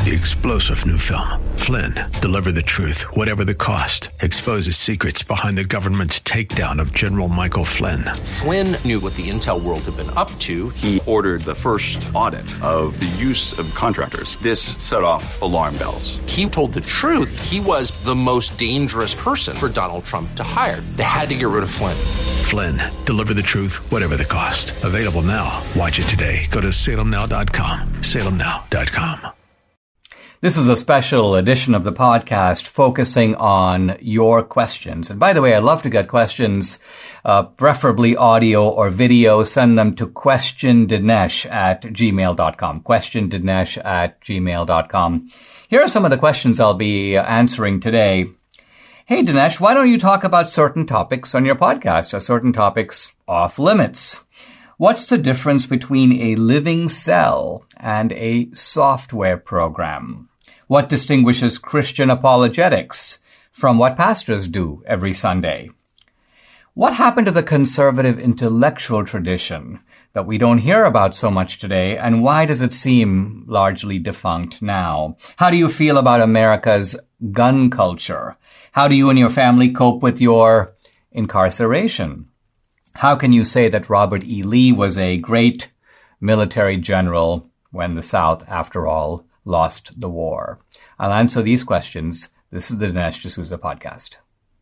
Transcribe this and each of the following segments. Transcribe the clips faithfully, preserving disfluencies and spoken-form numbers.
the explosive new film, Flynn, Deliver the Truth, Whatever the Cost, exposes secrets behind the government's takedown of General Michael Flynn. Flynn knew what the intel world had been up to. He ordered the first audit of the use of contractors. This set off alarm bells. He told the truth. He was the most dangerous person for Donald Trump to hire. They had to get rid of Flynn. Flynn, Deliver the Truth, Whatever the Cost. Available now. Watch it today. Go to salem now dot com. salem now dot com. This is a special edition of the podcast focusing on your questions. And by the way, I'd love to get questions, uh, preferably audio or video. Send them to questiondinesh at gmail dot com. questiondinesh at gmail dot com. Here are some of the questions I'll be answering today. Hey, Dinesh, why don't you talk about certain topics on your podcast? Are certain topics off limits? What's the difference between a living cell and a software program? What distinguishes Christian apologetics from what pastors do every Sunday? What happened to the conservative intellectual tradition that we don't hear about so much today, and why does it seem largely defunct now? How do you feel about America's gun culture? How do you and your family cope with your incarceration? How can you say that Robert E. Lee was a great military general when the South, after all, lost the war? I'll answer these questions. This is the Dinesh D'Souza podcast.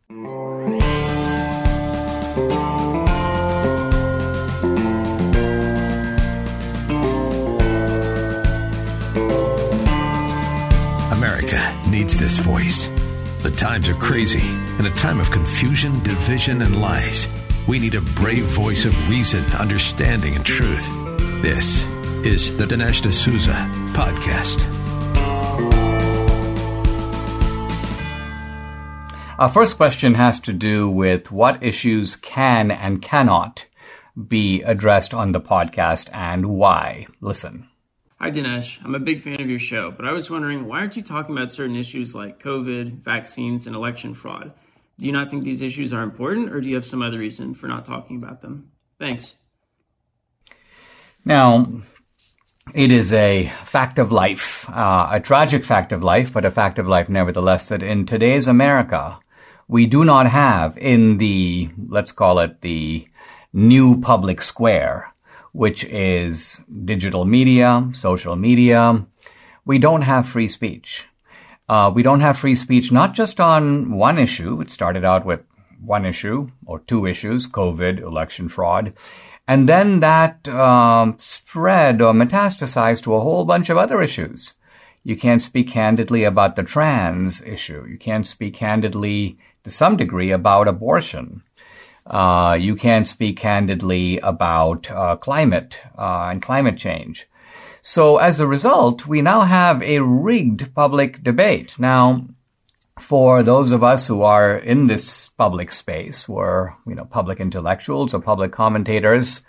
America needs this voice. The times are crazy. In a time of confusion, division, and lies, we need a brave voice of reason, understanding, and truth. This is the Dinesh D'Souza podcast. Our first question has to do with what issues can and cannot be addressed on the podcast and why. Listen. Hi, Dinesh. I'm a big fan of your show, but I was wondering, why aren't you talking about certain issues like COVID, vaccines, and election fraud? Do you not think these issues are important, or do you have some other reason for not talking about them? Thanks. Now, it is a fact of life, uh, a tragic fact of life, but a fact of life nevertheless, that in today's America, we do not have in the, let's call it the new public square, which is digital media, social media, we don't have free speech. Uh, we don't have free speech not just on one issue. It started out with one issue or two issues, COVID, election fraud. And then that um, spread or metastasized to a whole bunch of other issues. You can't speak candidly about the trans issue. You can't speak candidly, to some degree, about abortion. Uh, you can't speak candidly about uh, climate uh, and climate change. So as a result, we now have a rigged public debate. Now, for those of us who are in this public space, who are, you know, public intellectuals or public commentators,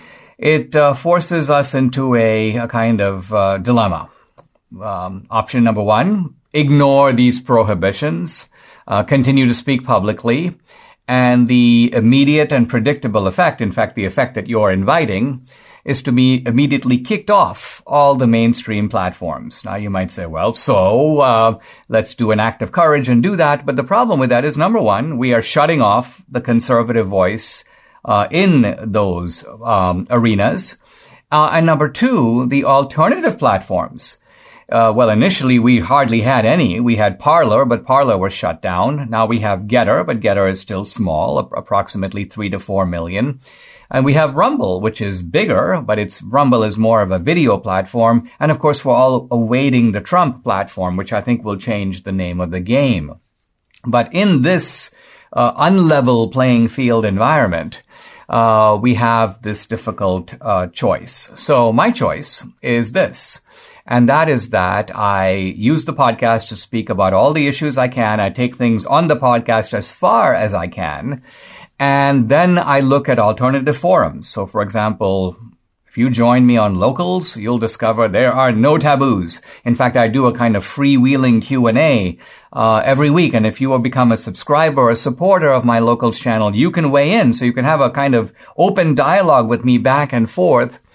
it uh, forces us into a, a kind of uh, dilemma. Um, option number one, ignore these prohibitions, uh, continue to speak publicly, and the immediate and predictable effect, in fact, the effect that you're inviting, is to be immediately kicked off all the mainstream platforms. Now, you might say, well, so uh, let's do an act of courage and do that. But the problem with that is, number one, we are shutting off the conservative voice uh, in those um, arenas. Uh, and number two, the alternative platforms. Uh, well, initially, we hardly had any. We had Parler, but Parler was shut down. Now we have Getter, but Getter is still small, approximately three to four million. And we have Rumble, which is bigger, but it's Rumble is more of a video platform. And of course, we're all awaiting the Trump platform, which I think will change the name of the game. But in this uh, unlevel playing field environment, uh, we have this difficult uh, choice. So my choice is this. And that is that I use the podcast to speak about all the issues I can. I take things on the podcast as far as I can. And then I look at alternative forums. So, for example, if you join me on Locals, you'll discover there are no taboos. In fact, I do a kind of freewheeling Q and A uh, every week. And if you will become a subscriber or a supporter of my Locals channel, you can weigh in. So you can have a kind of open dialogue with me back and forth.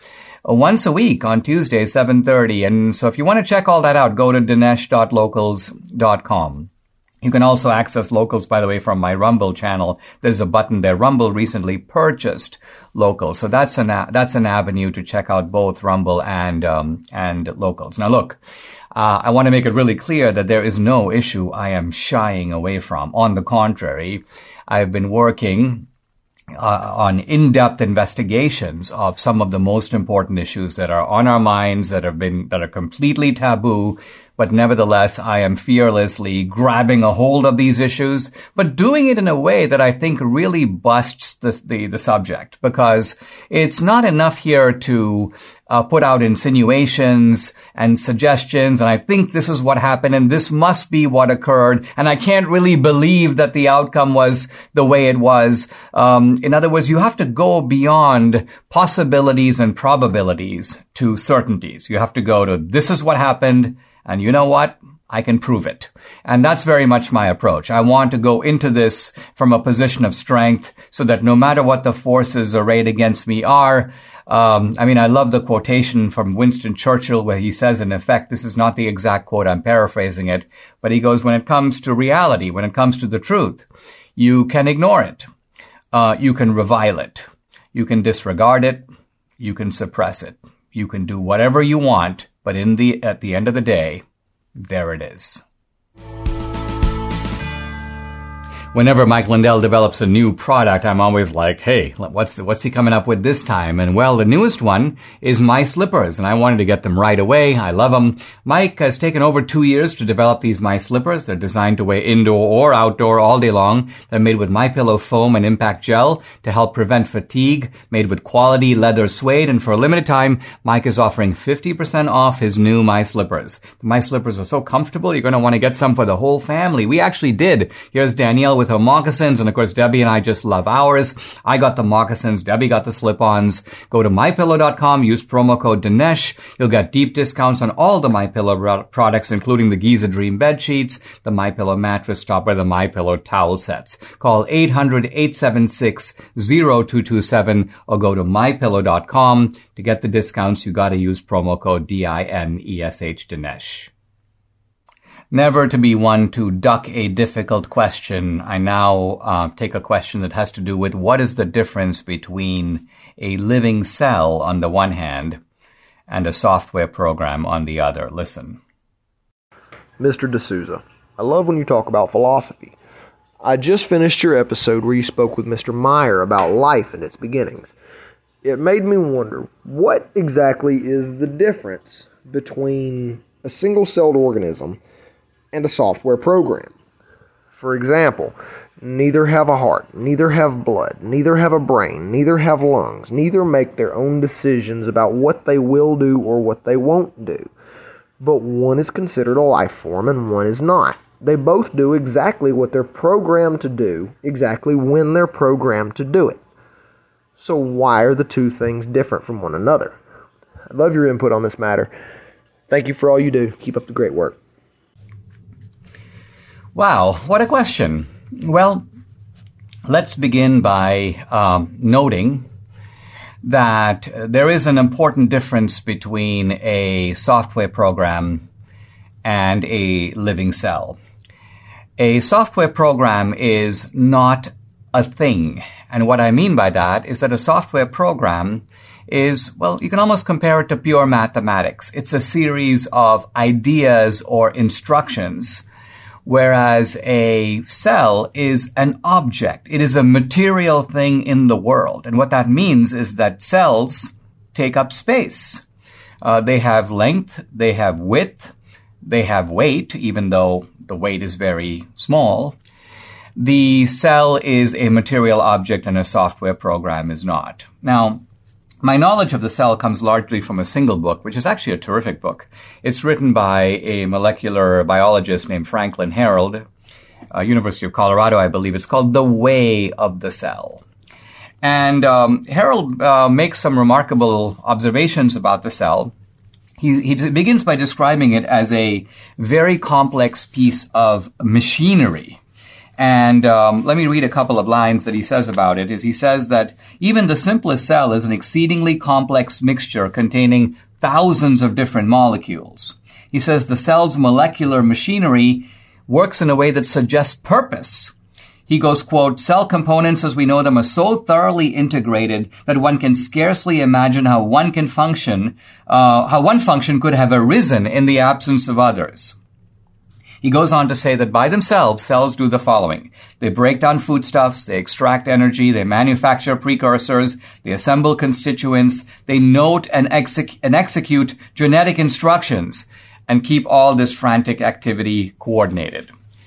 once a week on Tuesday, seven thirty. And so if you want to check all that out, go to dinesh dot locals dot com. You can also access Locals, by the way, from my Rumble channel. There's a button there. Rumble recently purchased Locals. So that's an, a- that's an avenue to check out both Rumble and, um, and Locals. Now look, uh, I want to make it really clear that there is no issue I am shying away from. On the contrary, I've been working Uh, on in-depth investigations of some of the most important issues that are on our minds, that have been, that are completely taboo. But nevertheless, I am fearlessly grabbing a hold of these issues, but doing it in a way that I think really busts the, the, the subject, because it's not enough here to uh, put out insinuations and suggestions, and I think this is what happened, and this must be what occurred, and I can't really believe that the outcome was the way it was. Um, in other words, you have to go beyond possibilities and probabilities to certainties. You have to go to, this is what happened, and you know what? I can prove it. And that's very much my approach. I want to go into this from a position of strength so that no matter what the forces arrayed against me are, um, I mean, I love the quotation from Winston Churchill where he says, in effect, this is not the exact quote, I'm paraphrasing it, but he goes, when it comes to reality, when it comes to the truth, you can ignore it. Uh, you can revile it. You can disregard it. You can suppress it. You can do whatever you want. But in the at the end of the day, there it is. Whenever Mike Lindell develops a new product, I'm always like, hey, what's what's he coming up with this time? And well, the newest one is my slippers, and I wanted to get them right away. I love them. Mike has taken over two years to develop these My Slippers. They're designed to wear indoor or outdoor all day long. They're made with MyPillow foam and impact gel to help prevent fatigue, made with quality leather suede. And for a limited time, Mike is offering fifty percent off his new My Slippers. The My Slippers are so comfortable, you're going to want to get some for the whole family. We actually did. Here's Danielle with her moccasins, and of course Debbie and I just love ours. I got the moccasins, Debbie got the slip-ons. Go to my pillow dot com, use promo code Dinesh. You'll get deep discounts on all the MyPillow products, including the Giza Dream bed sheets, the MyPillow mattress topper, the MyPillow towel sets. Call eight hundred, eight seven six, zero two two seven or go to my pillow dot com. To get the discounts, you gotta use promo code D I N E S H, Dinesh. Never to be one to duck a difficult question, I now uh, take a question that has to do with what is the difference between a living cell on the one hand and a software program on the other. Listen. Mister D'Souza, I love when you talk about philosophy. I just finished your episode where you spoke with Mister Meyer about life and its beginnings. It made me wonder, what exactly is the difference between a single-celled organism and a software program? For example, neither have a heart, neither have blood, neither have a brain, neither have lungs, neither make their own decisions about what they will do or what they won't do. But one is considered a life form and one is not. They both do exactly what they're programmed to do, exactly when they're programmed to do it. So why are the two things different from one another? I'd love your input on this matter. Thank you for all you do. Keep up the great work. Wow, what a question. Well, let's begin by um, noting that there is an important difference between a software program and a living cell. A software program is not a thing. And what I mean by that is that a software program is, well, you can almost compare it to pure mathematics. It's a series of ideas or instructions, whereas a cell is an object. It is a material thing in the world. And what that means is that cells take up space. Uh, they have length, they have width, they have weight, even though the weight is very small. The cell is a material object and a software program is not. Now, my knowledge of the cell comes largely from a single book, which is actually a terrific book. It's written by a molecular biologist named Franklin Harold, uh, University of Colorado, I believe. It's called The Way of the Cell. And um, Harold uh, makes some remarkable observations about the cell. He, he begins by describing it as a very complex piece of machinery. And um, let me read a couple of lines that he says about it. Is he says that even the simplest cell is an exceedingly complex mixture containing thousands of different molecules. He says the cell's molecular machinery works in a way that suggests purpose. He goes, quote, cell components as we know them are so thoroughly integrated that one can scarcely imagine how one can function, uh, how one function could have arisen in the absence of others. He goes on to say that by themselves, cells do the following. They break down foodstuffs, they extract energy, they manufacture precursors, they assemble constituents, they note and, exec- and execute genetic instructions, and keep all this frantic activity coordinated.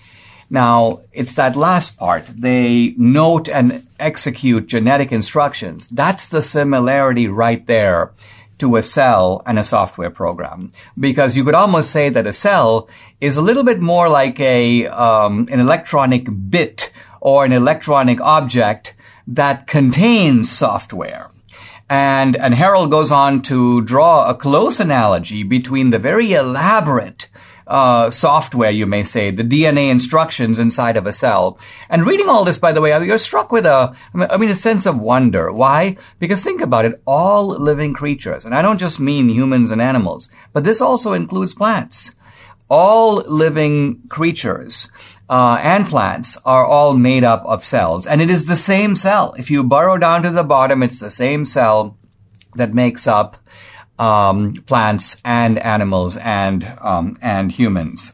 Now, it's that last part. They note and execute genetic instructions. That's the similarity right there to a cell and a software program. Because you could almost say that a cell is a little bit more like a um, an electronic bit or an electronic object that contains software. And, and Harold goes on to draw a close analogy between the very elaborate uh, software, you may say, the D N A instructions inside of a cell. And reading all this, by the way, you're struck with a, I mean, a sense of wonder. Why? Because think about it, all living creatures, and I don't just mean humans and animals, but this also includes plants. All living creatures uh, and plants are all made up of cells, and it is the same cell. If you burrow down to the bottom, it's the same cell that makes up um, plants and animals and um, and humans.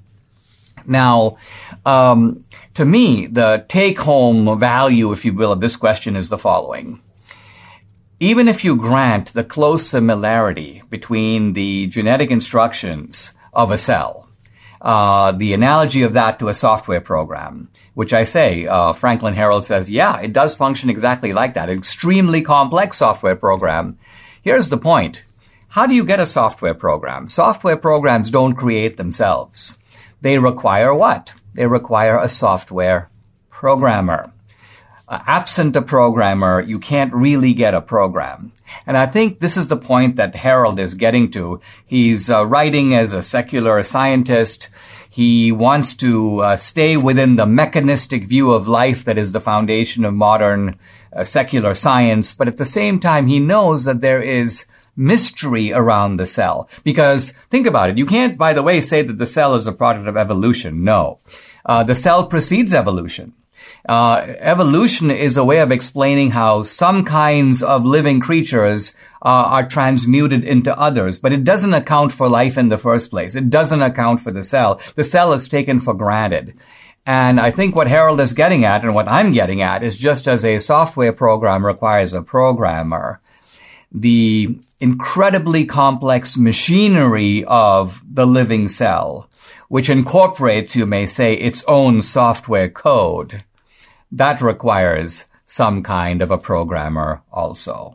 Now, um, to me, the take-home value, if you will, of this question is the following. Even if you grant the close similarity between the genetic instructions of a cell, Uh, the analogy of that to a software program, which I say, uh, Franklin Harold says, yeah, it does function exactly like that. An extremely complex software program. Here's the point. How do you get a software program? Software programs don't create themselves. They require what? They require a software programmer. Uh, absent a programmer, you can't really get a program. And I think this is the point that Harold is getting to. He's uh, writing as a secular scientist. He wants to uh, stay within the mechanistic view of life that is the foundation of modern uh, secular science. But at the same time, he knows that there is mystery around the cell. Because think about it. You can't, by the way, say that the cell is a product of evolution. No. Uh, the cell precedes evolution. Uh, evolution is a way of explaining how some kinds of living creatures uh, are transmuted into others, but it doesn't account for life in the first place. It doesn't account for the cell. The cell is taken for granted. And I think what Harold is getting at, and what I'm getting at, is just as a software program requires a programmer, the incredibly complex machinery of the living cell, which incorporates, you may say, its own software code, that requires some kind of a programmer also.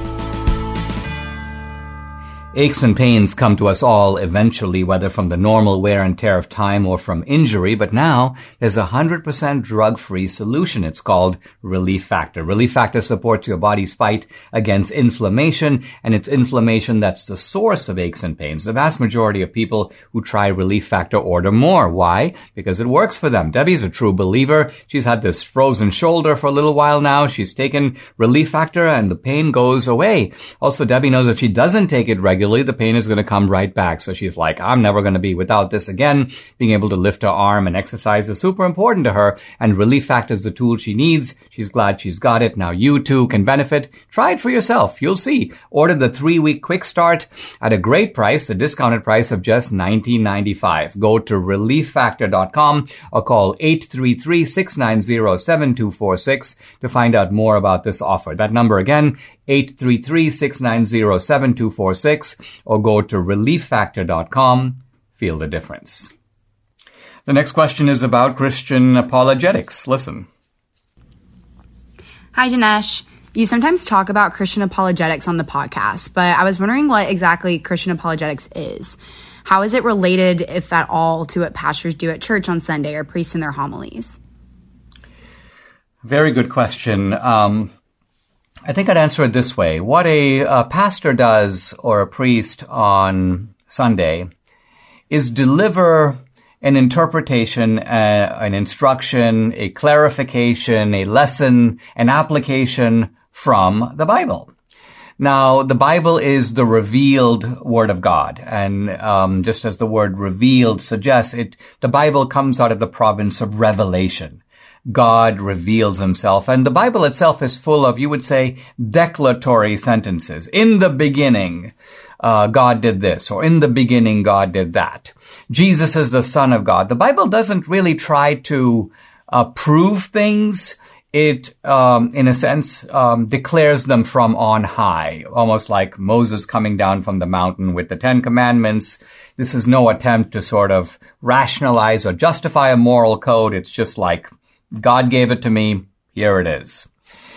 Aches and pains come to us all eventually, whether from the normal wear and tear of time or from injury, but now there's a one hundred percent drug-free solution. It's called Relief Factor. Relief Factor supports your body's fight against inflammation, and it's inflammation that's the source of aches and pains. The vast majority of people who try Relief Factor order more. Why? Because it works for them. Debbie's a true believer. She's had this frozen shoulder for a little while now. She's taken Relief Factor, and the pain goes away. Also, Debbie knows if she doesn't take it regularly, the pain is going to come right back. So she's like, I'm never going to be without this again. Being able to lift her arm and exercise is super important to her, and Relief Factor is the tool she needs. She's glad she's got it. Now you too can benefit. Try it for yourself. You'll see. Order the three-week quick start at a great price, the discounted price of just nineteen ninety-five. Go to relief factor dot com or call eight three three, six nine zero, seven two four six to find out more about this offer. That number again, eight three three, six nine zero, seven two four six, or go to relief factor dot com. Feel the difference. The next question is about Christian apologetics. Listen. Hi, Dinesh. You sometimes talk about Christian apologetics on the podcast, but I was wondering what exactly Christian apologetics is. How is it related, if at all, to what pastors do at church on Sunday or priests in their homilies? Very good question. Um, I think I'd answer it this way. What a, a pastor does or a priest on Sunday is deliver an interpretation, uh, an instruction, a clarification, a lesson, an application from the Bible. Now, the Bible is the revealed Word of God. And um, just as the word revealed suggests, it, the Bible comes out of the province of revelation. God reveals himself. And the Bible itself is full of, you would say, declaratory sentences. In the beginning, uh, God did this, or in the beginning, God did that. Jesus is the Son of God. The Bible doesn't really try to uh, prove things. It, um, in a sense, um, declares them from on high, almost like Moses coming down from the mountain with the Ten Commandments. This is no attempt to sort of rationalize or justify a moral code. It's just like, God gave it to me, here it is.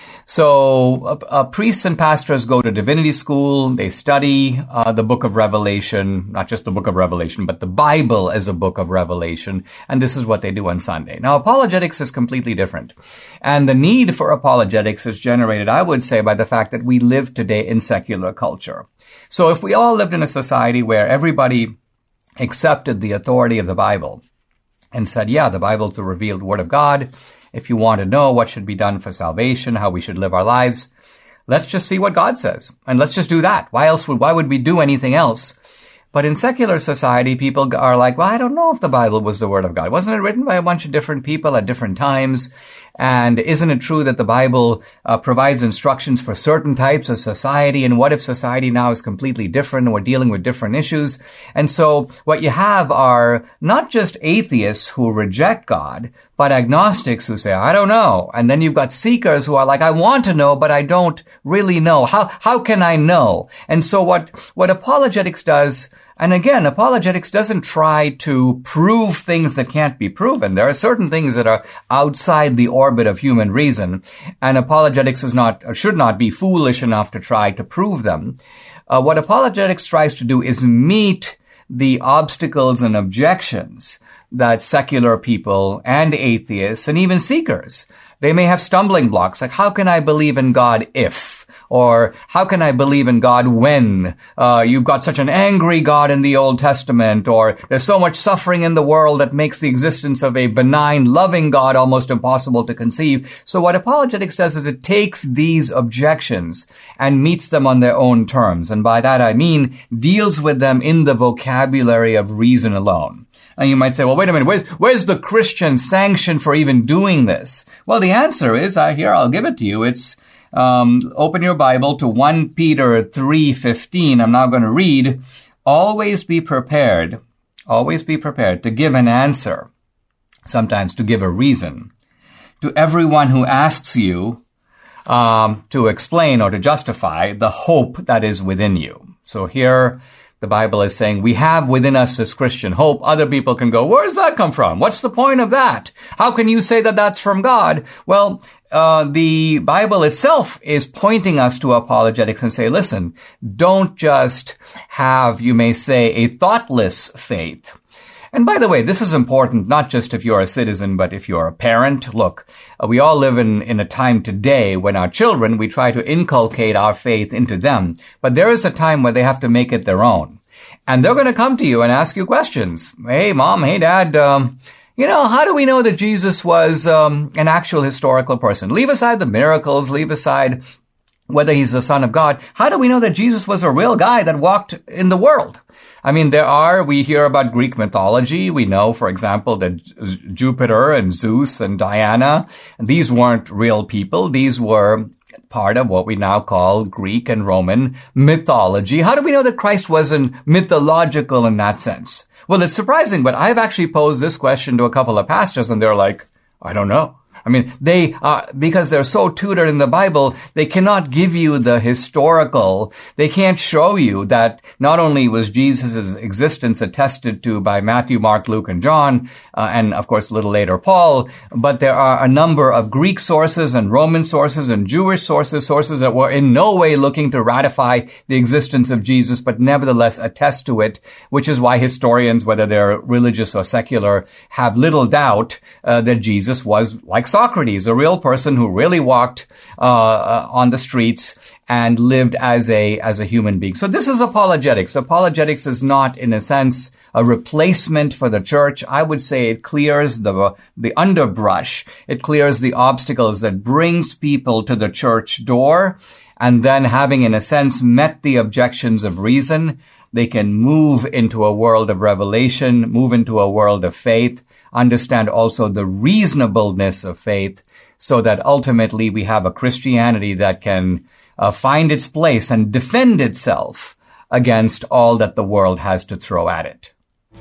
So uh, uh, priests and pastors go to divinity school. They study uh, the book of Revelation, not just the book of Revelation, but the Bible as a book of Revelation. And this is what they do on Sunday. Now, apologetics is completely different. And the need for apologetics is generated, I would say, by the fact that we live today in secular culture. So if we all lived in a society where everybody accepted the authority of the Bible and said, yeah, the Bible is the revealed Word of God. If you want to know what should be done for salvation, how we should live our lives, let's just see what God says. And let's just do that. Why else would, why would we do anything else? But in secular society, people are like, well, I don't know if the Bible was the Word of God. Wasn't it written by a bunch of different people at different times? And isn't it true that the Bible uh, provides instructions for certain types of society? And what if society now is completely different and we're dealing with different issues? And so what you have are not just atheists who reject God, but agnostics who say, I don't know. And then you've got seekers who are like, I want to know, but I don't really know. How, how can I know? And so what, what apologetics does, and again, apologetics doesn't try to prove things that can't be proven. There are certain things that are outside the orbit of human reason, and apologetics is not, or should not be foolish enough to try to prove them. Uh, what apologetics tries to do is meet the obstacles and objections that secular people and atheists and even seekers, they may have stumbling blocks, like how can I believe in God if? Or how can I believe in God when uh, you've got such an angry God in the Old Testament, or there's so much suffering in the world that makes the existence of a benign, loving God almost impossible to conceive. So what apologetics does is it takes these objections and meets them on their own terms. And by that I mean deals with them in the vocabulary of reason alone. And you might say, well, wait a minute, where's, where's the Christian sanction for even doing this? Well, the answer is, uh, here, I'll give it to you. It's Um, open your Bible to First Peter three fifteen. I'm now going to read, always be prepared, always be prepared to give an answer, sometimes to give a reason, to everyone who asks you um, to explain or to justify the hope that is within you. So here the Bible is saying we have within us this Christian hope. Other people can go, where does that come from? What's the point of that? How can you say that that's from God? Well, Uh, the Bible itself is pointing us to apologetics and say, listen, don't just have, you may say, a thoughtless faith. And by the way, this is important not just if you're a citizen, but if you're a parent. Look, uh, we all live in, in a time today when our children, we try to inculcate our faith into them. But there is a time where they have to make it their own. And they're going to come to you and ask you questions. Hey, Mom, hey, Dad, um, You know, how do we know that Jesus was um, an actual historical person? Leave aside the miracles, leave aside whether he's the Son of God. How do we know that Jesus was a real guy that walked in the world? I mean, there are, we hear about Greek mythology. We know, for example, that Jupiter and Zeus and Diana, these weren't real people. These were part of what we now call Greek and Roman mythology. How do we know that Christ wasn't mythological in that sense? Well, it's surprising, but I've actually posed this question to a couple of pastors, and they're like, I don't know. I mean, they, uh, because they're so tutored in the Bible, they cannot give you the historical, they can't show you that not only was Jesus' existence attested to by Matthew, Mark, Luke, and John, uh, and of course a little later Paul, but there are a number of Greek sources and Roman sources and Jewish sources, sources that were in no way looking to ratify the existence of Jesus, but nevertheless attest to it, which is why historians, whether they're religious or secular, have little doubt uh, that Jesus was, like Socrates, a real person who really walked uh, uh, on the streets and lived as a as a human being. So this is apologetics. Apologetics is not, in a sense, a replacement for the church. I would say it clears the the underbrush. It clears the obstacles that brings people to the church door. And then, having, in a sense, met the objections of reason, they can move into a world of revelation, move into a world of faith, understand also the reasonableness of faith, so that ultimately we have a Christianity that can uh, find its place and defend itself against all that the world has to throw at it.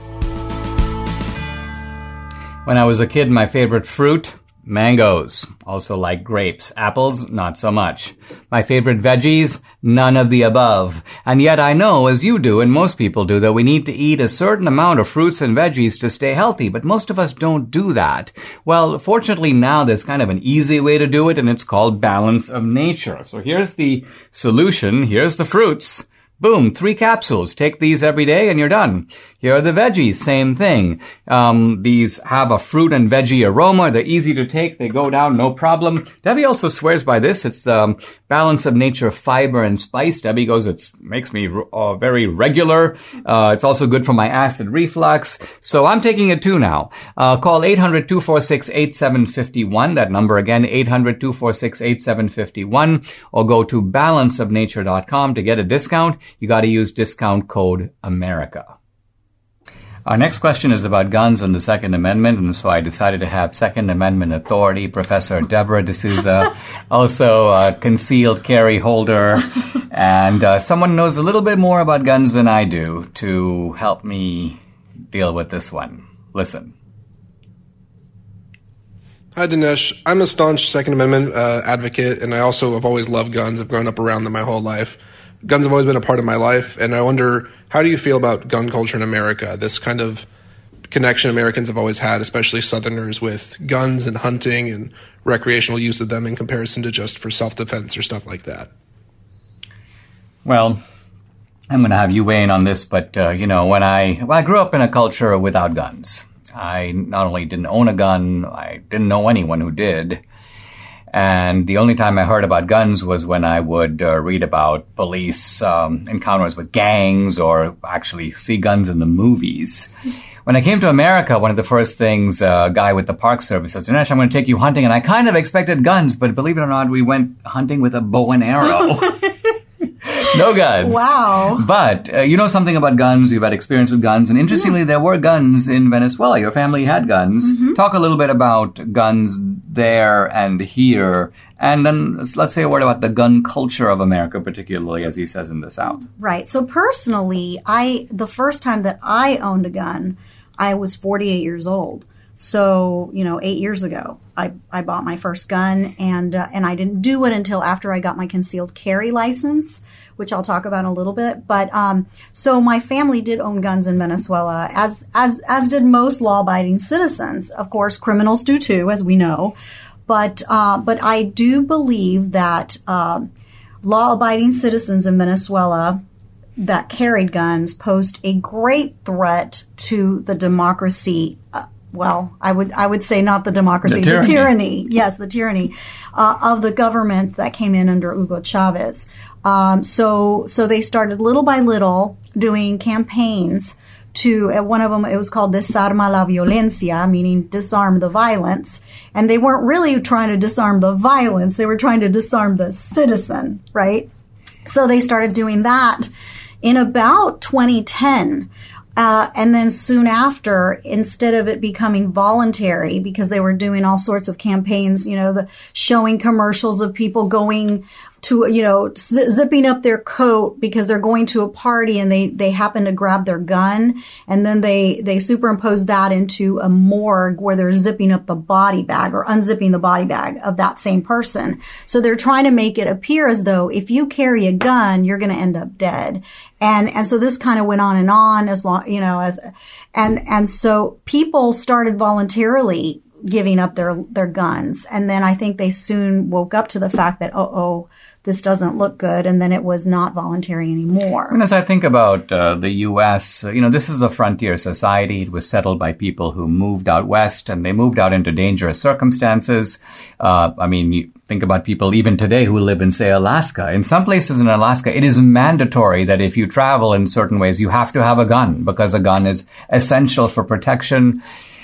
When I was a kid, my favorite fruit, mangoes. Also like grapes. Apples, not so much. My favorite veggies, none of the above. And yet I know, as you do and most people do, that we need to eat a certain amount of fruits and veggies to stay healthy, but most of us don't do that. Well, fortunately now there's kind of an easy way to do it, and it's called balance of nature. So here's the solution. Here's the fruits. Boom, three capsules. Take these every day and you're done. Here are the veggies, same thing. Um, these have a fruit and veggie aroma. They're easy to take. They go down, no problem. Debbie also swears by this. It's the um, balance of nature, fiber and spice. Debbie goes, it makes me uh, very regular. Uh, it's also good for my acid reflux. So I'm taking it too now. Uh, call eight hundred, two four six, eight seven five one. That number again, eight hundred, two four six, eight seven five one. Or go to balance of nature dot com to get a discount. You got to use discount code America. Our next question is about guns and the Second Amendment, and so I decided to have Second Amendment authority, Professor Deborah D'Souza, also a concealed carry holder, and uh, someone knows a little bit more about guns than I do to help me deal with this one. Listen. Hi, Dinesh. I'm a staunch Second Amendment uh, advocate, and I also have always loved guns. I've grown up around them my whole life. Guns have always been a part of my life, and I wonder, how do you feel about gun culture in America? This kind of connection Americans have always had, especially Southerners, with guns and hunting and recreational use of them in comparison to just for self-defense or stuff like that. Well, I'm going to have you weigh in on this, but, uh, you know, when I, well, I grew up in a culture without guns. I not only didn't own a gun, I didn't know anyone who did. And the only time I heard about guns was when I would uh, read about police um, encounters with gangs or actually see guns in the movies. When I came to America, one of the first things a uh, guy with the Park Service says, Dinesh, I'm going to take you hunting. And I kind of expected guns, but believe it or not, we went hunting with a bow and arrow. No guns. Wow. But uh, you know something about guns. You've had experience with guns. And interestingly, yeah. there were guns in Venezuela. Your family had guns. Mm-hmm. Talk a little bit about guns there and here. And then let's say a word about the gun culture of America, particularly, as he says, in the South. Right. So personally, I the first time that I owned a gun, I was forty-eight years old. So, you know, eight years ago, I, I bought my first gun, and uh, and I didn't do it until after I got my concealed carry license, which I'll talk about in a little bit. But um, so my family did own guns in Venezuela, as as as did most law-abiding citizens. Of course, criminals do too, as we know. But uh, but I do believe that uh, law-abiding citizens in Venezuela that carried guns posed a great threat to the democracy. Uh, Well, I would I would say not the democracy, the tyranny. the tyranny. Yes, the tyranny uh, of the government that came in under Hugo Chavez. Um, so so they started little by little doing campaigns to, uh, one of them, it was called Desarma la Violencia, meaning disarm the violence. And they weren't really trying to disarm the violence. They were trying to disarm the citizen, right? So they started doing that in about twenty ten. Uh, and then soon after, instead of it becoming voluntary, because they were doing all sorts of campaigns, you know, the showing commercials of people going to, you know, z- zipping up their coat because they're going to a party and they, they happen to grab their gun. And then they, they superimpose that into a morgue where they're zipping up the body bag or unzipping the body bag of that same person. So they're trying to make it appear as though if you carry a gun, you're going to end up dead. And, and so this kind of went on and on as long, you know, as, and, and so people started voluntarily giving up their, their guns. And then I think they soon woke up to the fact that, oh, oh, this doesn't look good, and then it was not voluntary anymore. And as I think about uh, the U S, uh, you know, this is a frontier society. It was settled by people who moved out west, and they moved out into dangerous circumstances. Uh, I mean, you think about people even today who live in, say, Alaska. In some places in Alaska, it is mandatory that if you travel in certain ways, you have to have a gun, because a gun is essential for protection.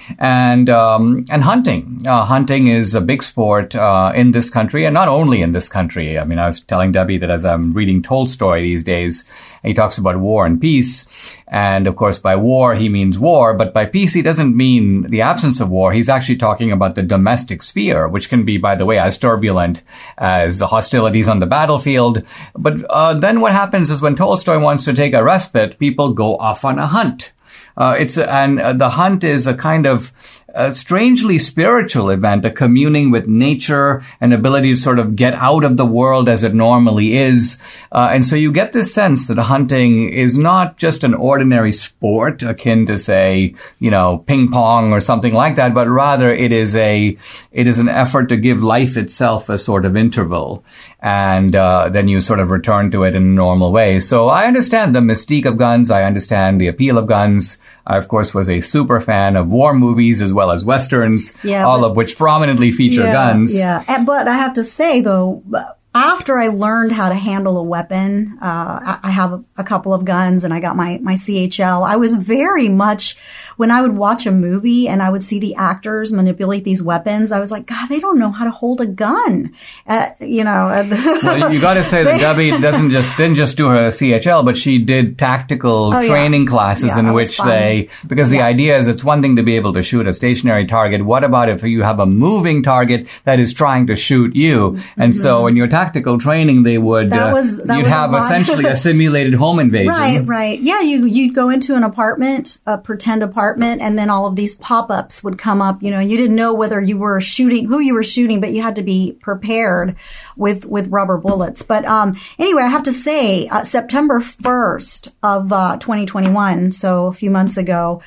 And um, and hunting. Uh, hunting is a big sport uh, in this country, and not only in this country. I mean, I was telling Debbie that as I'm reading Tolstoy these days, he talks about war and peace. And of course, by war, he means war. But by peace, he doesn't mean the absence of war. He's actually talking about the domestic sphere, which can be, by the way, as turbulent as hostilities on the battlefield. But uh, then what happens is when Tolstoy wants to take a respite, people go off on a hunt. Uh, it's and uh, the hunt is a kind of a strangely spiritual event, a communing with nature, an ability to sort of get out of the world as it normally is. Uh, and so you get this sense that hunting is not just an ordinary sport akin to, say, you know, ping pong or something like that, but rather it is a, it is an effort to give life itself a sort of interval. And uh, then you sort of return to it in a normal way. So I understand the mystique of guns. I understand the appeal of guns. I, of course, was a super fan of war movies as well as Westerns, yeah, all but, of which prominently feature yeah, guns. Yeah, but I have to say, though, after I learned how to handle a weapon, uh, I have a, a couple of guns and I got my, my C H L. I was very much, when I would watch a movie and I would see the actors manipulate these weapons, I was like, God, they don't know how to hold a gun. Uh, you know. Well, you got to say that Debbie doesn't just, didn't just do her C H L, but she did tactical oh, training yeah. classes yeah, in which they, because yeah. the idea is it's one thing to be able to shoot a stationary target. What about if you have a moving target that is trying to shoot you? Mm-hmm. And so in your tactical training, they would, that was, that uh, you'd was have essentially a simulated home invasion. Right, right. Yeah, you, you'd go into an apartment, a pretend apartment, and then all of these pop-ups would come up. You know, you didn't know whether you were shooting, who you were shooting, but you had to be prepared with, with rubber bullets. But, um, anyway, I have to say, uh, September first of, uh, twenty twenty-one, so a few months ago,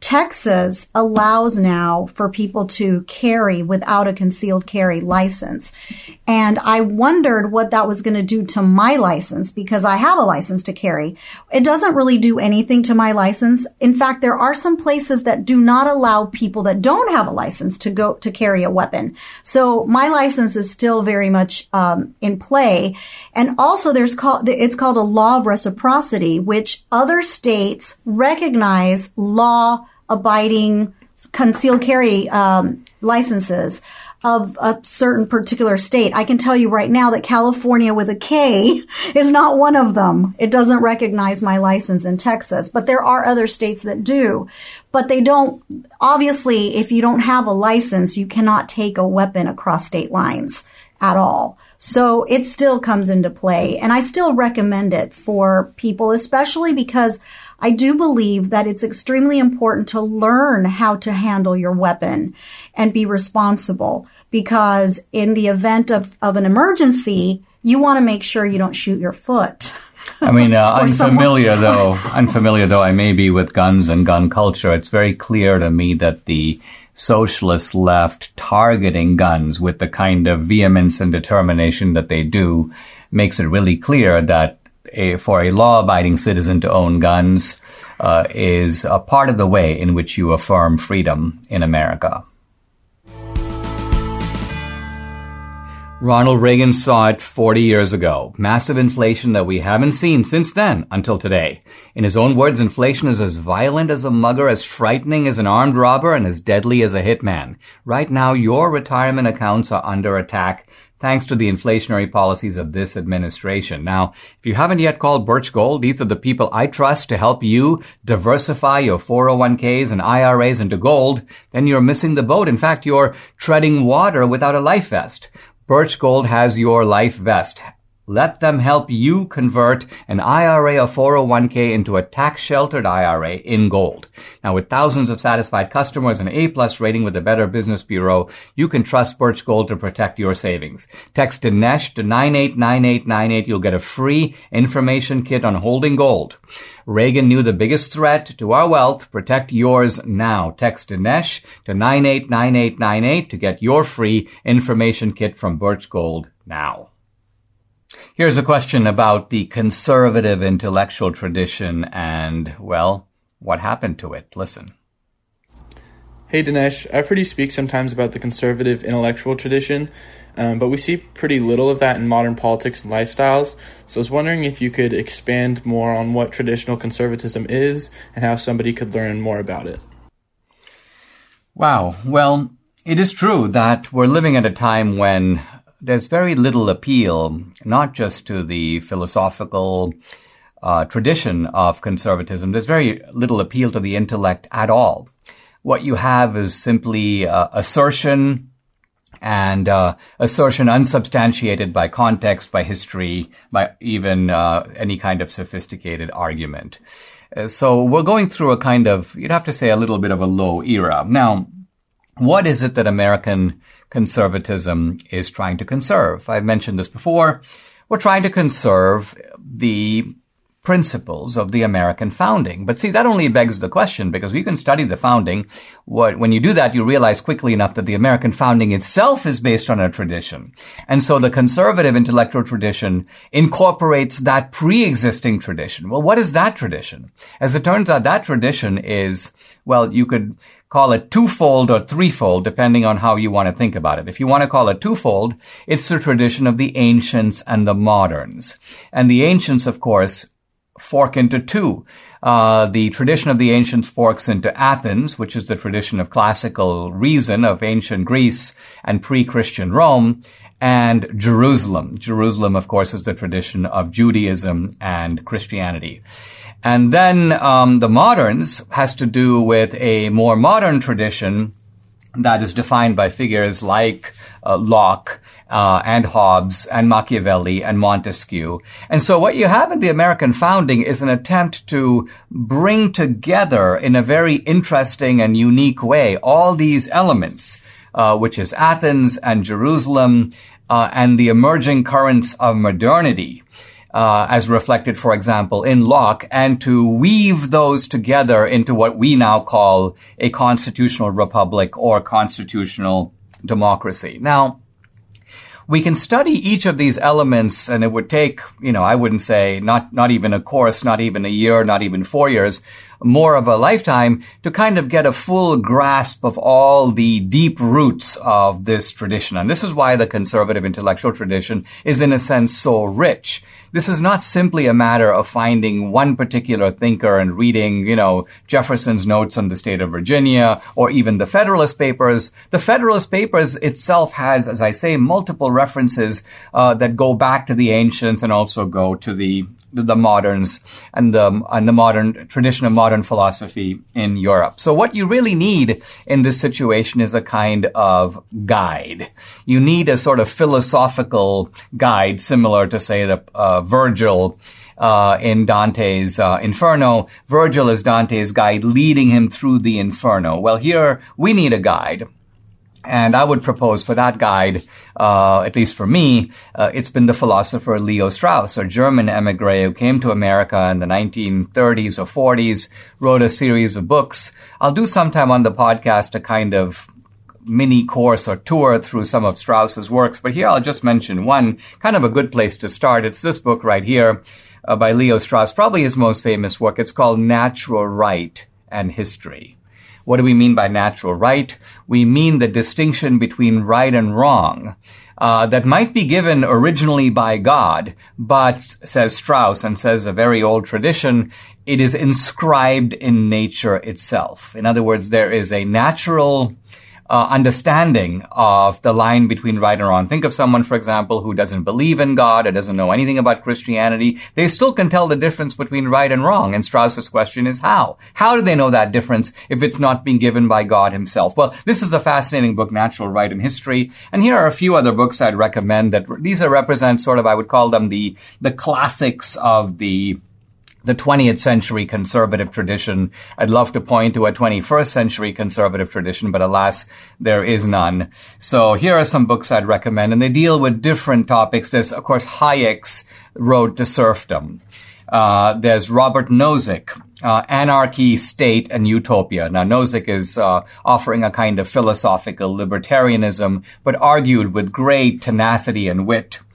Texas allows now for people to carry without a concealed carry license. And I wondered what that was going to do to my license, because I have a license to carry. It doesn't really do anything to my license. In fact, there are some places that do not allow people that don't have a license to go to carry a weapon. So my license is still very much um, in play. And also there's called, it's called a law of reciprocity, which other states recognize law abiding concealed carry um, licenses of a certain particular state. I can tell you right now that California with a K is not one of them. It doesn't recognize my license in Texas, but there are other states that do. But they don't, obviously, if you don't have a license, you cannot take a weapon across state lines at all. So it still comes into play. And I still recommend it for people, especially because I do believe that it's extremely important to learn how to handle your weapon and be responsible, because in the event of, of an emergency, you want to make sure you don't shoot your foot. I mean, uh, unfamiliar though, unfamiliar though I may be with guns and gun culture, it's very clear to me that the socialist left targeting guns with the kind of vehemence and determination that they do makes it really clear that A, for a law-abiding citizen to own guns uh, is a part of the way in which you affirm freedom in America. Ronald Reagan saw it forty years ago. Massive inflation that we haven't seen since then until today. In his own words, inflation is as violent as a mugger, as frightening as an armed robber, and as deadly as a hitman. Right now, your retirement accounts are under attack, thanks to the inflationary policies of this administration. Now, if you haven't yet called Birch Gold, these are the people I trust to help you diversify your four oh one k's and I R As into gold, then you're missing the boat. In fact, you're treading water without a life vest. Birch Gold has your life vest. Let them help you convert an I R A or four oh one k into a tax-sheltered I R A in gold. Now, with thousands of satisfied customers and an A-plus rating with the Better Business Bureau, you can trust Birch Gold to protect your savings. Text Dinesh to nine eight nine eight nine eight. You'll get a free information kit on holding gold. Reagan knew the biggest threat to our wealth. Protect yours now. Text Dinesh to nine eight nine eight nine eight to get your free information kit from Birch Gold now. Here's a question about the conservative intellectual tradition and, well, what happened to it. Listen. Hey Dinesh, I've heard you speak sometimes about the conservative intellectual tradition, um, but we see pretty little of that in modern politics and lifestyles. So I was wondering if you could expand more on what traditional conservatism is and how somebody could learn more about it. Wow. Well, it is true that we're living at a time when there's very little appeal, not just to the philosophical uh, tradition of conservatism. There's very little appeal to the intellect at all. What you have is simply uh, assertion, and uh, assertion unsubstantiated by context, by history, by even uh, any kind of sophisticated argument. Uh, so we're going through a kind of, you'd have to say, a little bit of a low era. Now, what is it that American conservatism is trying to conserve? I've mentioned this before. We're trying to conserve the principles of the American founding. But see, that only begs the question, because you can study the founding. What, when you do that, you realize quickly enough that the American founding itself is based on a tradition. And so the conservative intellectual tradition incorporates that pre-existing tradition. Well, what is that tradition? As it turns out, that tradition is, well, you could call it twofold or threefold, depending on how you want to think about it. If you want to call it twofold, it's the tradition of the ancients and the moderns. And the ancients, of course, fork into two. Uh, the tradition of the ancients forks into Athens, which is the tradition of classical reason of ancient Greece and pre-Christian Rome, and Jerusalem. Jerusalem, of course, is the tradition of Judaism and Christianity. And then um, the moderns has to do with a more modern tradition that is defined by figures like uh, Locke uh, and Hobbes and Machiavelli and Montesquieu. And so what you have in the American founding is an attempt to bring together in a very interesting and unique way all these elements, uh, which is Athens and Jerusalem uh, and the emerging currents of modernity. Uh, as reflected, for example, in Locke, and to weave those together into what we now call a constitutional republic or constitutional democracy. Now, we can study each of these elements, and it would take, you know, I wouldn't say not, not even a course, not even a year, not even four years, more of a lifetime to kind of get a full grasp of all the deep roots of this tradition. And this is why the conservative intellectual tradition is, in a sense, so rich. This is not simply a matter of finding one particular thinker and reading, you know, Jefferson's notes on the state of Virginia or even the Federalist Papers. The Federalist Papers itself has, as I say, multiple references uh, that go back to the ancients and also go to the the moderns and the, and the modern tradition of modern philosophy in Europe. So what you really need in this situation is a kind of guide. You need a sort of philosophical guide similar to, say, the uh, Virgil uh, in Dante's uh, Inferno. Virgil is Dante's guide leading him through the Inferno. Well, here we need a guide. And I would propose for that guide, uh, at least for me, uh, it's been the philosopher Leo Strauss, a German emigre who came to America in the nineteen thirties or forties, wrote a series of books. I'll do sometime on the podcast a kind of mini course or tour through some of Strauss's works, but here I'll just mention one, kind of a good place to start. It's this book right here uh, by Leo Strauss, probably his most famous work. It's called Natural Right and History. What do we mean by natural right? We mean the distinction between right and wrong uh, that might be given originally by God, but, says Strauss, and says a very old tradition, it is inscribed in nature itself. In other words, there is a natural Uh, understanding of the line between right and wrong. Think of someone, for example, who doesn't believe in God or doesn't know anything about Christianity. They still can tell the difference between right and wrong. And Strauss's question is how? How do they know that difference if it's not being given by God himself? Well, this is a fascinating book, Natural Right and History. And here are a few other books I'd recommend that these are represent sort of, I would call them the, the classics of the the twentieth century conservative tradition. I'd love to point to a twenty-first century conservative tradition, but alas, there is none. So here are some books I'd recommend, and they deal with different topics. There's, of course, Hayek's Road to Serfdom. Uh, there's Robert Nozick, uh, Anarchy, State, and Utopia. Now, Nozick is uh, offering a kind of philosophical libertarianism, but argued with great tenacity and wit.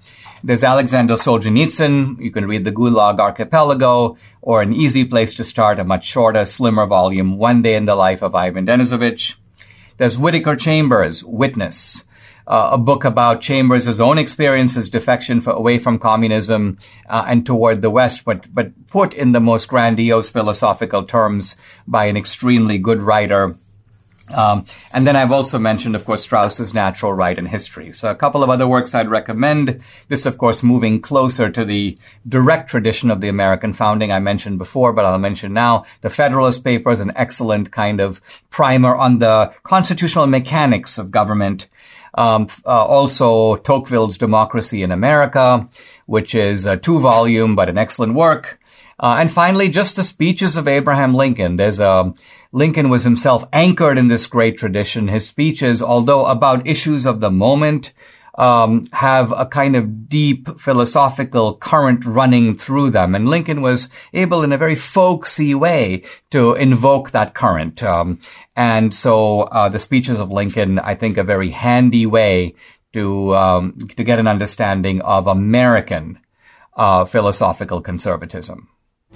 There's Alexander Solzhenitsyn. You can read The Gulag Archipelago, or an easy place to start, a much shorter, slimmer volume, One Day in the Life of Ivan Denisovich. There's Whittaker Chambers, Witness, uh, a book about Chambers' own experiences, defection for, away from communism uh, and toward the West, but, but put in the most grandiose philosophical terms by an extremely good writer. Um, and then I've also mentioned, of course, Strauss's Natural Right and History. So a couple of other works I'd recommend. This, of course, moving closer to the direct tradition of the American founding I mentioned before, but I'll mention now. The Federalist Papers, an excellent kind of primer on the constitutional mechanics of government. Um, uh, also, Tocqueville's Democracy in America, which is a two-volume but an excellent work. Uh, and finally, just the speeches of Abraham Lincoln. There's a Lincoln was himself anchored in this great tradition. His speeches, although about issues of the moment, um, have a kind of deep philosophical current running through them. And Lincoln was able in a very folksy way to invoke that current. Um, and so uh, the speeches of Lincoln, I think, a very handy way to um, to get an understanding of American uh, philosophical conservatism.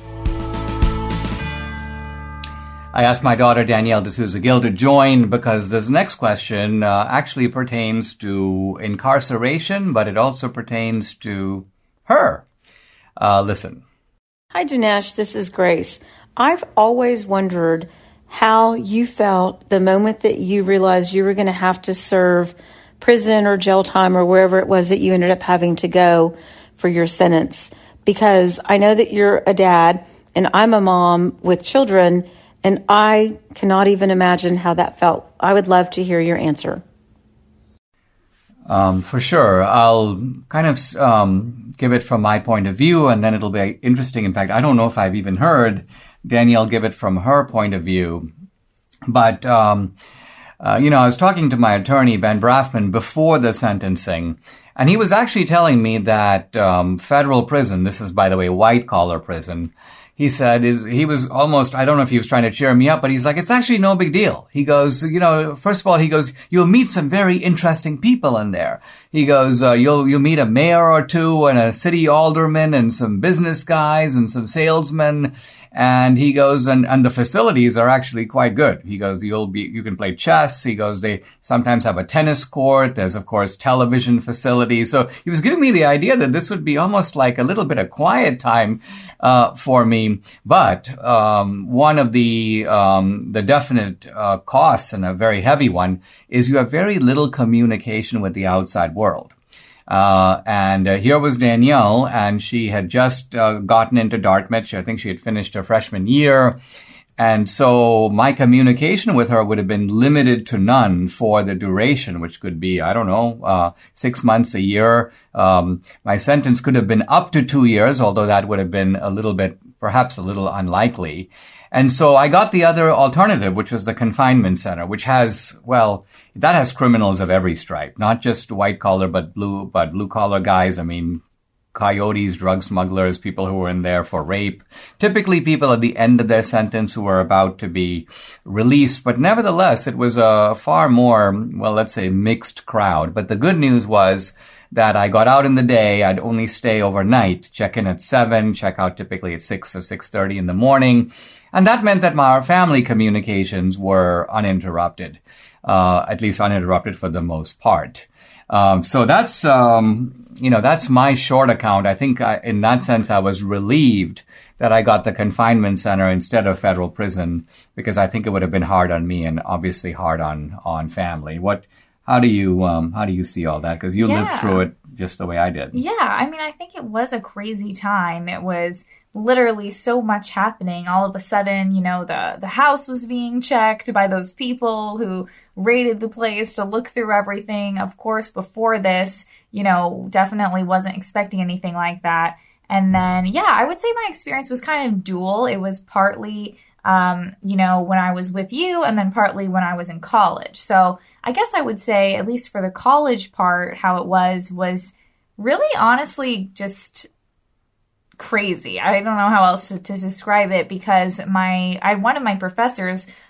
I asked my daughter, Danielle D'Souza Gill, to join because this next question uh, actually pertains to incarceration, but it also pertains to her. Uh, listen. Hi, Dinesh. This is Grace. I've always wondered how you felt the moment that you realized you were going to have to serve prison or jail time or wherever it was that you ended up having to go for your sentence. Because I know that you're a dad and I'm a mom with children, and I cannot even imagine how that felt. I would love to hear your answer. Um, for sure. I'll kind of um, give it from my point of view, and then it'll be interesting. In fact, I don't know if I've even heard Danielle give it from her point of view. But, um, uh, you know, I was talking to my attorney, Ben Brafman, before the sentencing, and he was actually telling me that um, federal prison, this is, by the way, white-collar prison, he said, is, he was almost, I don't know if he was trying to cheer me up, but he's like, it's actually no big deal. He goes, you know, first of all, he goes, you'll meet some very interesting people in there. He goes, uh, you'll, you'll meet a mayor or two and a city alderman and some business guys and some salesmen. And he goes, and, and the facilities are actually quite good. He goes, you'll be, you can play chess. He goes, they sometimes have a tennis court. There's, of course, television facilities. So he was giving me the idea that this would be almost like a little bit of quiet time, uh, for me. But, um, one of the, um, the definite, uh, costs, and a very heavy one, is you have very little communication with the outside world. Uh, and uh, here was Danielle, and she had just uh, gotten into Dartmouth. I think she had finished her freshman year. And so my communication with her would have been limited to none for the duration, which could be, I don't know, uh, six months, a year. Um, my sentence could have been up to two years, although that would have been a little bit, perhaps a little unlikely. And so I got the other alternative, which was the confinement center, which has, well, that has criminals of every stripe, not just white collar, but blue, but blue collar guys. I mean, coyotes, drug smugglers, people who were in there for rape, typically people at the end of their sentence who were about to be released. But nevertheless, it was a far more, well, let's say mixed crowd. But the good news was that I got out in the day. I'd only stay overnight, check in at seven, check out typically at six or six thirty in the morning. And that meant that my family communications were uninterrupted, uh, at least uninterrupted for the most part. Um, so that's, um, you know, that's my short account. I think I, in that sense, I was relieved that I got the confinement center instead of federal prison, because I think it would have been hard on me and obviously hard on, on family. What, how do you, um, how do you see all that? Because you yeah. lived through it just the way I did. Yeah. I mean, I think it was a crazy time. It was literally so much happening. All of a sudden, you know, the, the house was being checked by those people who raided the place to look through everything. Of course, before this, you know, definitely wasn't expecting anything like that. And then, yeah, I would say my experience was kind of dual. It was partly, um, you know, when I was with you, and then partly when I was in college. So I guess I would say, at least for the college part, how it was, was really honestly just crazy. I don't know how else to, to describe it, because my I one of my professors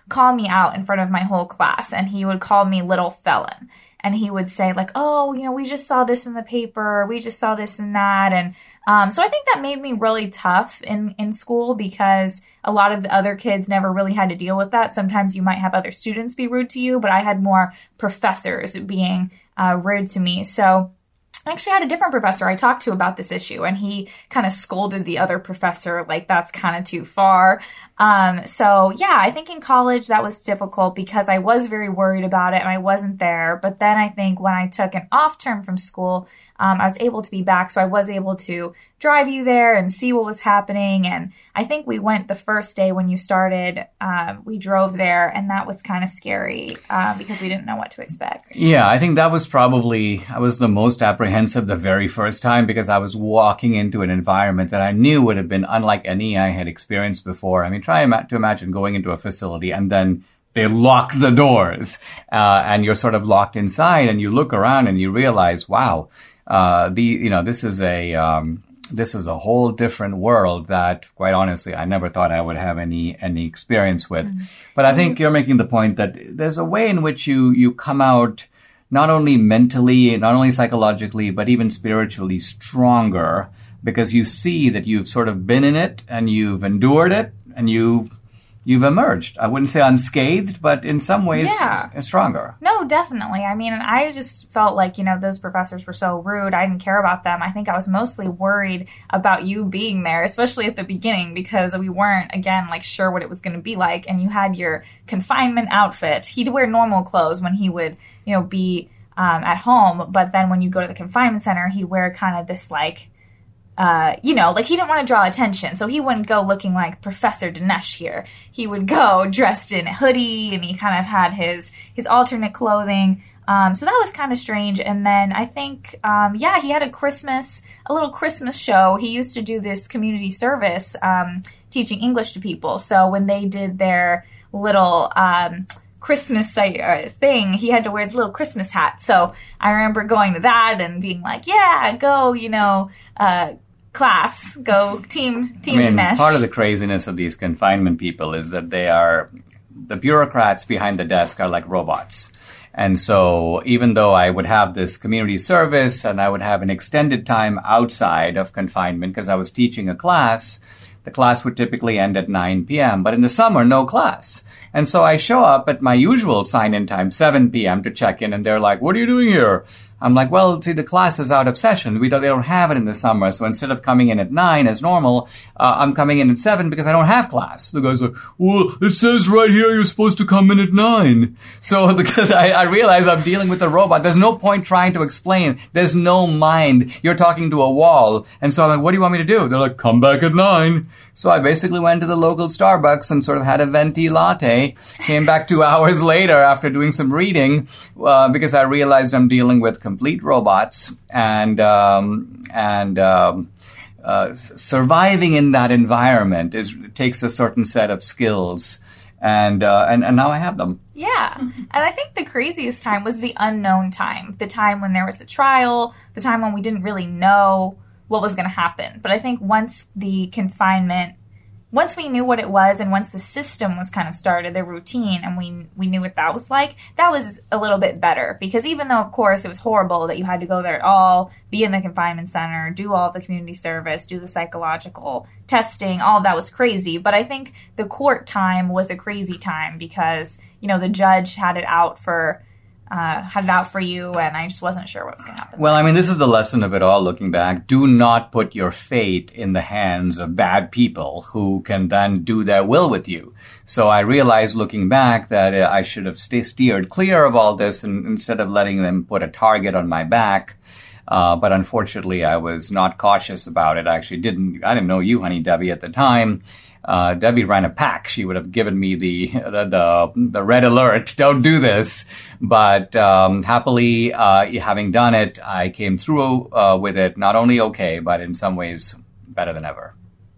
call me out in front of my whole class, and he would call me little felon. And he would say like, oh, you know, we just saw this in the paper, we just saw this and that. And um, so I think that made me really tough in, in school, because a lot of the other kids never really had to deal with that. Sometimes you might have other students be rude to you, but I had more professors being uh, rude to me. So I actually had a different professor I talked to about this issue, and he kind of scolded the other professor like that's kind of too far. Um, so yeah, I think in college that was difficult because I was very worried about it and I wasn't there. But then I think when I took an off term from school, um, I was able to be back. So I was able to drive you there and see what was happening. And I think we went the first day when you started, um, we drove there, and that was kind of scary uh, because we didn't know what to expect. Yeah, I think that was probably, I was the most apprehensive the very first time, because I was walking into an environment that I knew would have been unlike any I had experienced before. I mean, try to imagine going into a facility and then they lock the doors uh, and you're sort of locked inside, and you look around and you realize, wow, uh, the you know this is a um, this is a whole different world that, quite honestly, I never thought I would have any any experience with. Mm-hmm. But I think you're making the point that there's a way in which you you come out not only mentally, not only psychologically, but even spiritually stronger, because you see that you've sort of been in it and you've endured it, and you, you've emerged. I wouldn't say unscathed, but in some ways yeah. s- stronger. No, definitely. I mean, I just felt like, you know, those professors were so rude. I didn't care about them. I think I was mostly worried about you being there, especially at the beginning, because we weren't, again, like sure what it was going to be like. And you had your confinement outfit. He'd wear normal clothes when he would, you know, be um, at home. But then when you go to the confinement center, he'd wear kind of this like, Uh, you know, like he didn't want to draw attention, so he wouldn't go looking like Professor Dinesh here. He would go dressed in a hoodie, and he kind of had his his alternate clothing. Um, so that was kind of strange. And then I think, um, yeah, he had a Christmas, a little Christmas show. He used to do this community service, um, teaching English to people. So when they did their little um, Christmas thing, he had to wear the little Christmas hat. So I remember going to that and being like, yeah, go, you know, uh, class, go team, team I mean, Dinesh. Part of the craziness of these confinement people is that they are, the bureaucrats behind the desk are like robots. And so even though I would have this community service and I would have an extended time outside of confinement because I was teaching a class, the class would typically end at nine p.m., but in the summer, no class. And so I show up at my usual sign-in time, seven p.m., to check in, and they're like, what are you doing here? I'm like, well, see, the class is out of session. We don't, they don't have it in the summer. So instead of coming in at nine as normal, uh, I'm coming in at seven because I don't have class. The guy's like, well, it says right here you're supposed to come in at nine. So because I, I realize I'm dealing with a robot. There's no point trying to explain. There's no mind. You're talking to a wall. And so I'm like, what do you want me to do? They're like, come back at nine. So I basically went to the local Starbucks and sort of had a venti latte. Came back two hours later after doing some reading uh, because I realized I'm dealing with complete robots, and um, and um, uh, surviving in that environment is takes a certain set of skills, and uh, and and now I have them. Yeah, and I think the craziest time was the unknown time, the time when there was the trial, the time when we didn't really know what was going to happen. But I think once the confinement, once we knew what it was, and once the system was kind of started, the routine, and we we knew what that was like, that was a little bit better. Because even though, of course, it was horrible that you had to go there at all, be in the confinement center, do all the community service, do the psychological testing, all of that was crazy. But I think the court time was a crazy time because, you know, the judge had it out for Uh, had it out for you, and I just wasn't sure what was going to happen. Well, I mean, this is the lesson of it all, looking back. Do not put your fate in the hands of bad people who can then do their will with you. So I realized, looking back, that uh, I should have st- steered clear of all this and, instead of letting them put a target on my back. Uh, but unfortunately, I was not cautious about it. I actually didn't, I didn't know you, Honey Debbie, at the time. Uh, Debbie ran a pack. She would have given me the, the, the, the red alert. Don't do this. But, um, happily, uh, having done it, I came through, uh, with it, not only okay, but in some ways better than ever.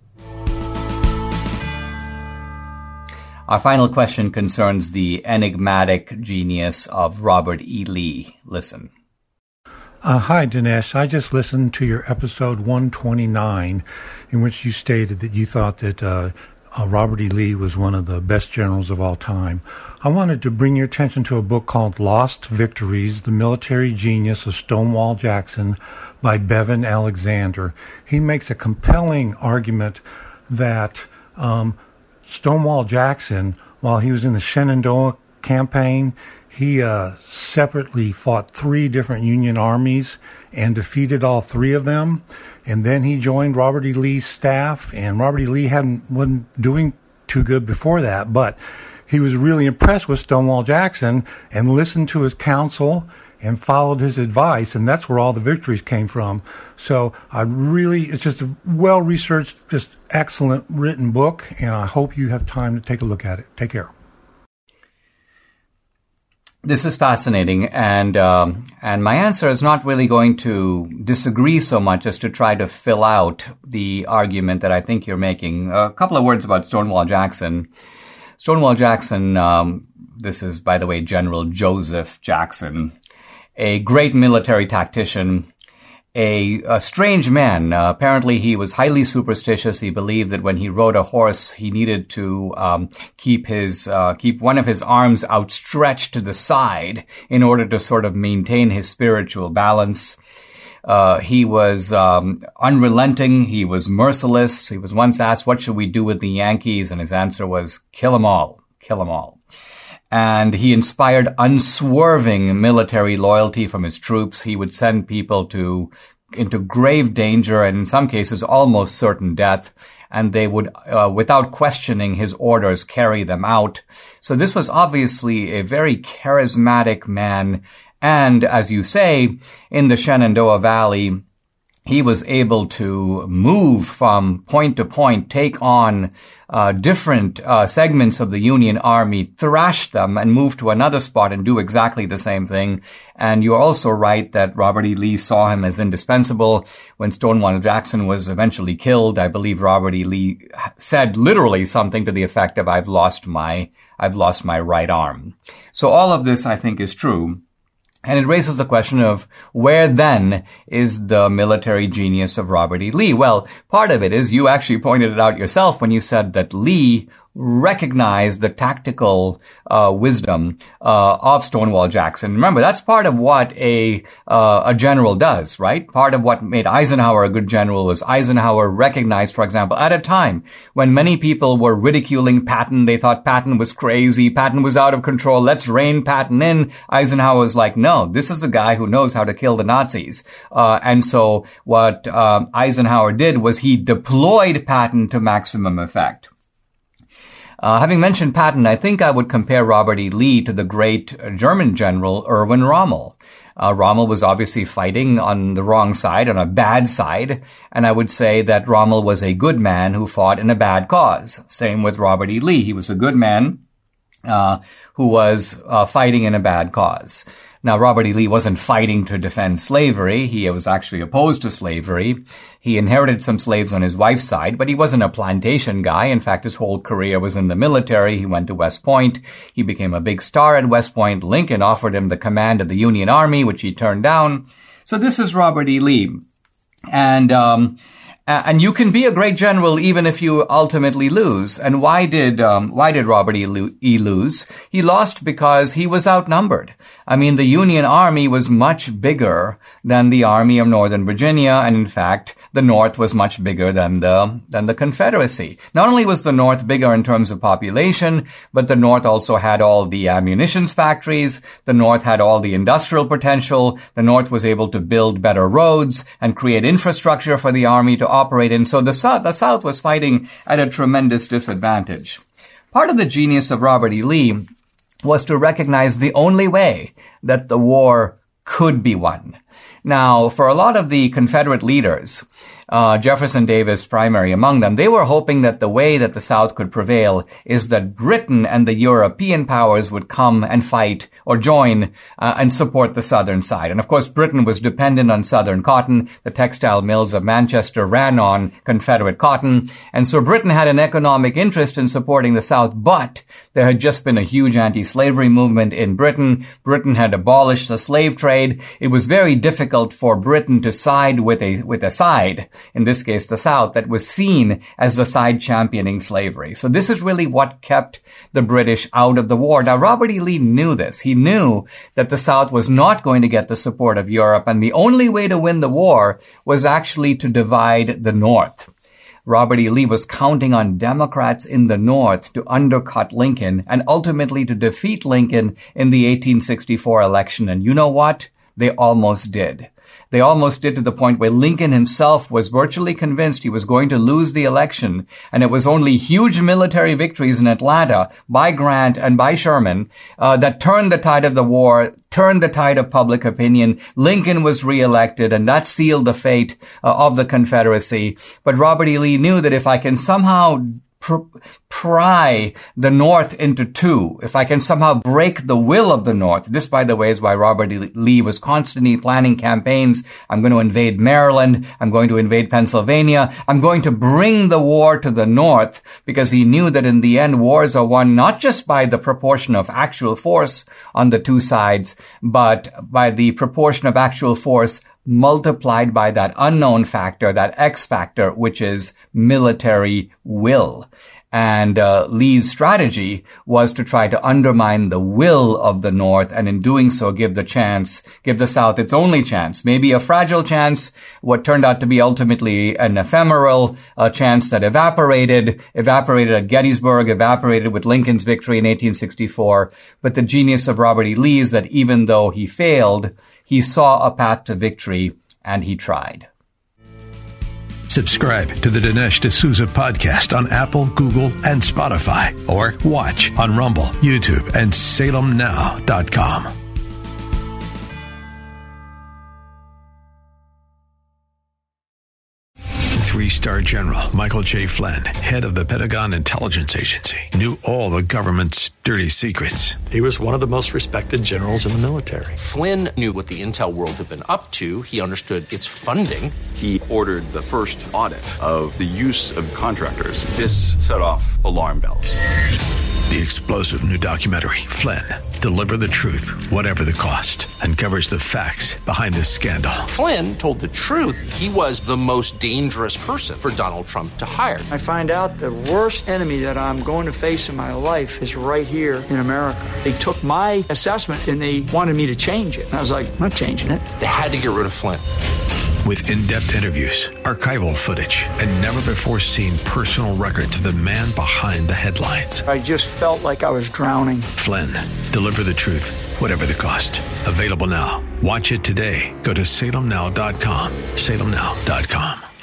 Our final question concerns the enigmatic genius of Robert E. Lee. Listen. Uh, hi, Dinesh. I just listened to your episode one twenty-nine, in which you stated that you thought that uh, uh, Robert E. Lee was one of the best generals of all time. I wanted to bring your attention to a book called Lost Victories, The Military Genius of Stonewall Jackson by Bevan Alexander. He makes a compelling argument that um, Stonewall Jackson, while he was in the Shenandoah campaign, he uh, separately fought three different Union armies and defeated all three of them. And then he joined Robert E. Lee's staff, and Robert E. Lee hadn't wasn't doing too good before that, but he was really impressed with Stonewall Jackson and listened to his counsel and followed his advice, and that's where all the victories came from. So I really, it's just a well-researched, just excellent written book, and I hope you have time to take a look at it. Take care. This is fascinating, and um, and my answer is not really going to disagree so much as to try to fill out the argument that I think you're making. A couple of words about Stonewall Jackson. Stonewall Jackson, um, this is, by the way, General Joseph Jackson, a great military tactician, a, a strange man. Uh, apparently, he was highly superstitious. He believed that when he rode a horse, he needed to um, keep his uh, keep one of his arms outstretched to the side in order to sort of maintain his spiritual balance. Uh, he was um, unrelenting. He was merciless. He was once asked, "What should we do with the Yankees?" And his answer was, "Kill them all. Kill them all." And he inspired unswerving military loyalty from his troops. He would send people to into grave danger and in some cases almost certain death, and they would, uh, without questioning his orders, carry them out. So this was obviously a very charismatic man. And as you say, in the Shenandoah Valley, he was able to move from point to point, take on uh, different uh, segments of the Union Army, thrash them, and move to another spot and do exactly the same thing. And you're also right that Robert E. Lee saw him as indispensable. When Stonewall Jackson was eventually killed, I believe Robert E. Lee said literally something to the effect of, "I've lost my, I've lost my right arm." So all of this, I think, is true. And it raises the question of where then is the military genius of Robert E. Lee? Well, part of it is you actually pointed it out yourself when you said that Lee recognized the tactical uh, wisdom uh, of Stonewall Jackson. Remember, that's part of what a uh, a general does, right? Part of what made Eisenhower a good general was Eisenhower recognized, for example, at a time when many people were ridiculing Patton, they thought Patton was crazy, Patton was out of control, let's rein Patton in. Eisenhower was like, no, this is a guy who knows how to kill the Nazis. Uh, and so what uh, Eisenhower did was he deployed Patton to maximum effect. Uh, having mentioned Patton, I think I would compare Robert E. Lee to the great German general Erwin Rommel. Uh, Rommel was obviously fighting on the wrong side, on a bad side, and I would say that Rommel was a good man who fought in a bad cause. Same with Robert E. Lee. He was a good man uh, who was uh, fighting in a bad cause. Now, Robert E. Lee wasn't fighting to defend slavery. He was actually opposed to slavery. He inherited some slaves on his wife's side, but he wasn't a plantation guy. In fact, his whole career was in the military. He went to West Point. He became a big star at West Point. Lincoln offered him the command of the Union Army, which he turned down. So this is Robert E. Lee. And, um, and you can be a great general even if you ultimately lose. And why did, um, why did Robert E. lose? He lost because he was outnumbered. I mean, the Union Army was much bigger than the Army of Northern Virginia, and in fact, the North was much bigger than the than the Confederacy. Not only was the North bigger in terms of population, but the North also had all the ammunitions factories. The North had all the industrial potential. The North was able to build better roads and create infrastructure for the Army to operate in. So the South, the South was fighting at a tremendous disadvantage. Part of the genius of Robert E. Lee was to recognize the only way that the war could be won. Now, for a lot of the Confederate leaders, uh, Jefferson Davis primary among them, they were hoping that the way that the South could prevail is that Britain and the European powers would come and fight or join uh, and support the Southern side. And of course, Britain was dependent on Southern cotton. The textile mills of Manchester ran on Confederate cotton. And so Britain had an economic interest in supporting the South, but there had just been a huge anti-slavery movement in Britain. Britain had abolished the slave trade. It was very difficult for Britain to side with a with a side in this case the South, that was seen as the side championing slavery. So this is really what kept the British out of the war. Now, Robert E. Lee knew this. He knew that the South was not going to get the support of Europe, and the only way to win the war was actually to divide the North. Robert E. Lee was counting on Democrats in the North to undercut Lincoln and ultimately to defeat Lincoln in the eighteen sixty-four election. And you know what? They almost did. They almost did, to the point where Lincoln himself was virtually convinced he was going to lose the election. And it was only huge military victories in Atlanta by Grant and by Sherman uh, that turned the tide of the war, turned the tide of public opinion. Lincoln was reelected, and that sealed the fate uh, of the Confederacy. But Robert E. Lee knew that if I can somehow pr- pry the North into two, if I can somehow break the will of the North. This, by the way, is why Robert E. Lee was constantly planning campaigns. I'm going to invade Maryland. I'm going to invade Pennsylvania. I'm going to bring the war to the North, because he knew that in the end, wars are won not just by the proportion of actual force on the two sides, but by the proportion of actual force multiplied by that unknown factor, that X factor, which is military will. And uh, Lee's strategy was to try to undermine the will of the North, and in doing so, give the chance, give the South its only chance, maybe a fragile chance, what turned out to be ultimately an ephemeral uh, chance that evaporated, evaporated at Gettysburg, evaporated with Lincoln's victory in eighteen sixty-four. But the genius of Robert E. Lee is that even though he failed, he saw a path to victory, and he tried. Subscribe to the Dinesh D'Souza podcast on Apple, Google, and Spotify, or watch on Rumble, YouTube, and Salem Now dot com. Three-star General Michael J. Flynn, head of the Pentagon Intelligence Agency, knew all the government's dirty secrets. He was one of the most respected generals in the military. Flynn knew what the intel world had been up to. He understood its funding. He ordered the first audit of the use of contractors. This set off alarm bells. The explosive new documentary, Flynn, Deliver the Truth, Whatever the Cost, uncovers the facts behind this scandal. Flynn told the truth. He was the most dangerous person for Donald Trump to hire. I find out the worst enemy that I'm going to face in my life is right here in America. They took my assessment and they wanted me to change it. And I was like, I'm not changing it. They had to get rid of Flynn. With in-depth interviews, archival footage, and never-before-seen personal records of the man behind the headlines. I just felt like I was drowning. Flynn, Deliver the Truth, Whatever the Cost. Available now. Watch it today. Go to Salem Now dot com. Salem Now dot com.